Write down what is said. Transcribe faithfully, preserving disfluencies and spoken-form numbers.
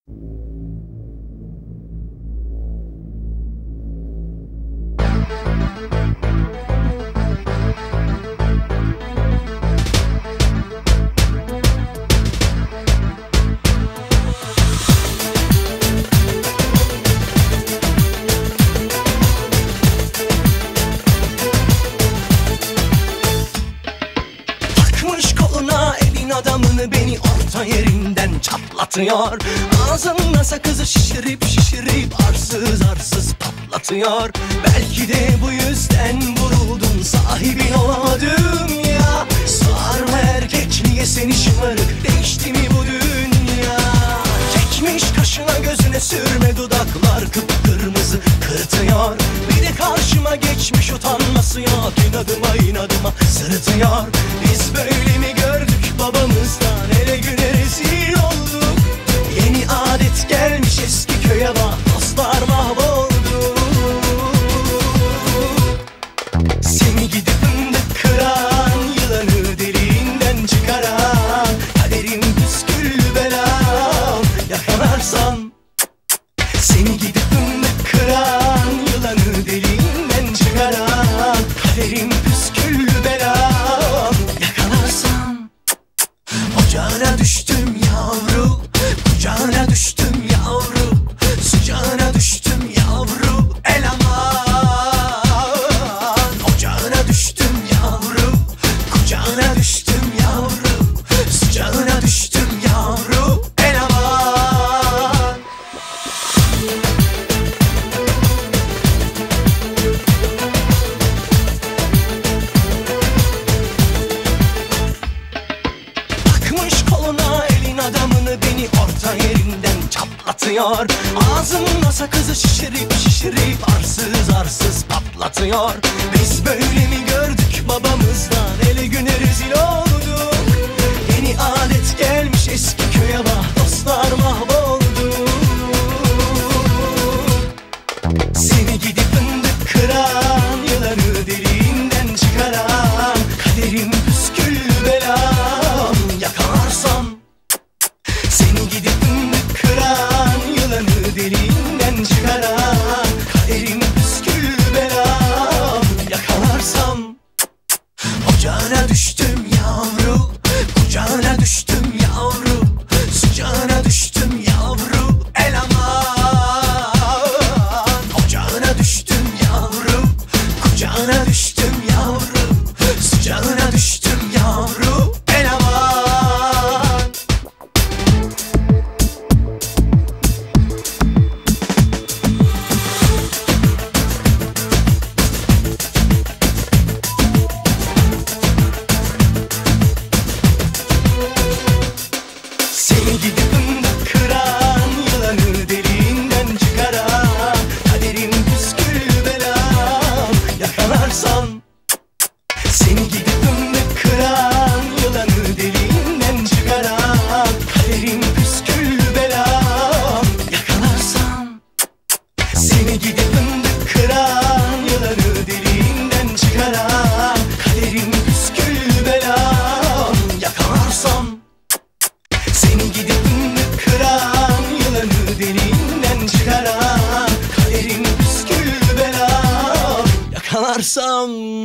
Adamını beni orta yerinden çatlatıyor. Ağzına sakızı şişirip şişirip arsız arsız patlatıyor. Belki de bu yüzden vuruldun, sahibin olamadım ya. Sarma erkek, niye seni şımarık, değişti mi bu dünya? Çekmiş kaşına gözüne sürme, dudaklar kıpkırmızı kırıtıyor. Bir de karşıma geçmiş, utanması yok, inadıma inadıma sırıtıyor. Biz böyle mi gördük babamızdan, ele güne rezil olduk. Yeni adet gelmiş eski köye bak, dostlar mahvoldu. Seni gidip fındık kıran, yılanı deliğinden çıkaran, kaderim püsküllü belam, yakalarsam. Seni gidip fındık kıran, yılanı deliğinden çıkaran, kaderim püsküllü belam, yakalarsam. Ocağına düştüm yavru, kucağına düştüm yavru, sıcağına düştüm yavru, el aman. Ocağına düştüm yavru, kucağına düştüm yavru, sıcağına düştüm yavru, el aman. Takmış koluna elin adamını, beni orta yerinden çatlatıyor. Ağzına sakızı şişirip şişirip arsız arsız patlatıyor. Biz böyle mi gördük babamızdan, ele güne rezil olduk. Yeni adet gelmiş eski köye bak, dostlar mahvoldu. Seni gidip fındık kıran, yılanı deliğinden çıkaran, kaderim püsküllü belam, yakalarsam. Seni gidip fındık kıran, yılanı deliğinden çıkaran, kaderim püsküllü belam, yakalarsam. Ocağına düştüm yavru, kucağına düştüm yavru, sıcağına düştüm yavru, el aman. Ocağına düştüm yavru, kucağına düştüm yavru, sıcağına düştüm yavru, el aman. Seni gidip fındık kıran, yılanı deliğinden çıkaran, kaderim püsküllü belam, yakalarsam. Seni gidip fındık kıran, yılanı deliğinden çıkaran, kaderim püsküllü belam, yakalarsam. Seni gidip fındık kıran, yılanı deliğinden çıkaran, kaderim püsküllü belam, yakalarsam. Seni gidip fındık kıran, yılanı deliğinden çıkaran, kaderim püsküllü belam, yakalarsam.